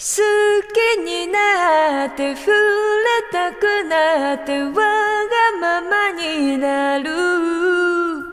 好きになって触れたくなってわがままになる。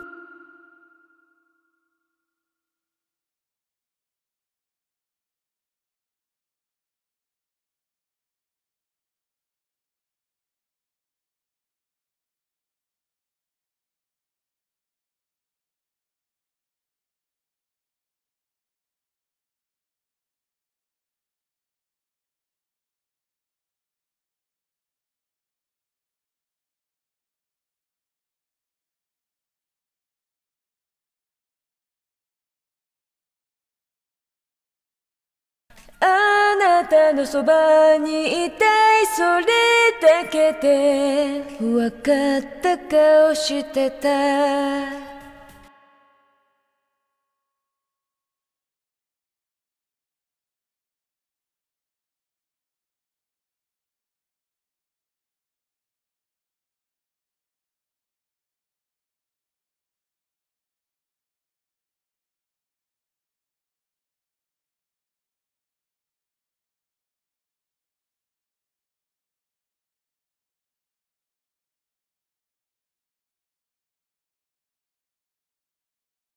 あなたのそばにいたい、それだけで分かった顔してた。